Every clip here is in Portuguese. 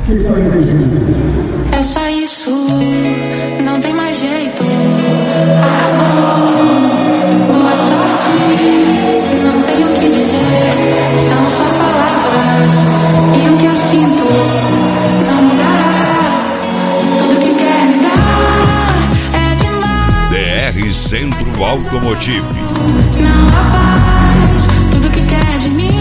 É só isso, não tem mais jeito. Acabou, boa sorte, não tenho o que dizer. São só palavras e o que eu sinto não mudará. Tudo que quer me dar é demais. DR Centro Automotive. Não há paz, tudo que quer de mim.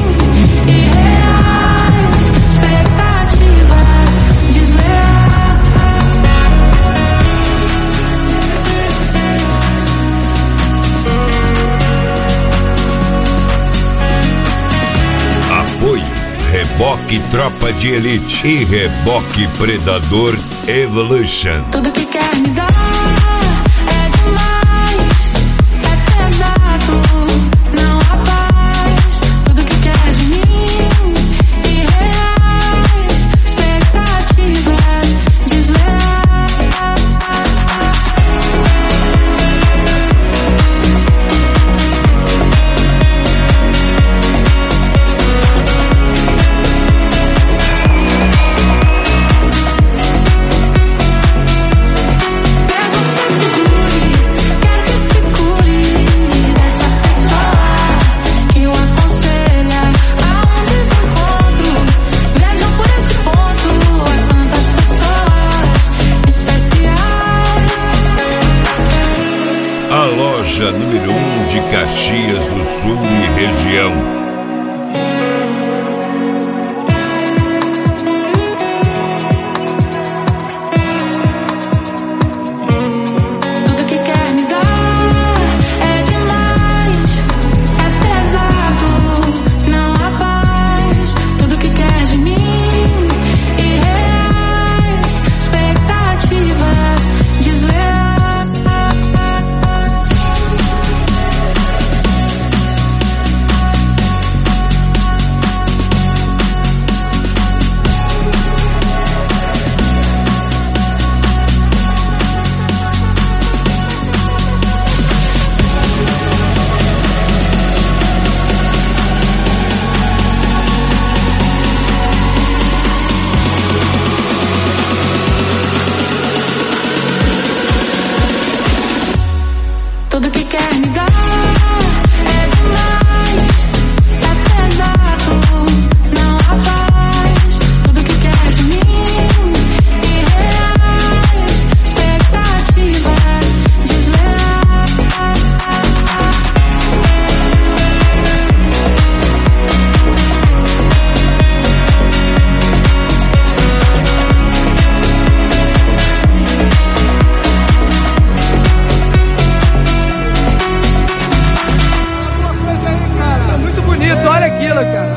Reboque Tropa de Elite e Reboque Predador Evolution. Tudo que quer me dar é demais, é pesado, não há paz. Tudo que quer de mim, irreais, expectativas desleais. A loja número 1 de Caxias do Sul e região. Tudo que quer me dar é demais, é pesado, não há paz. Tudo que quer de mim, irreais, expectativas desleais. Tudo que quer me dar é demais, é pesado, não há paz. Tudo que quer de mim, irreais, expectativas desleais. Olha aquilo, cara.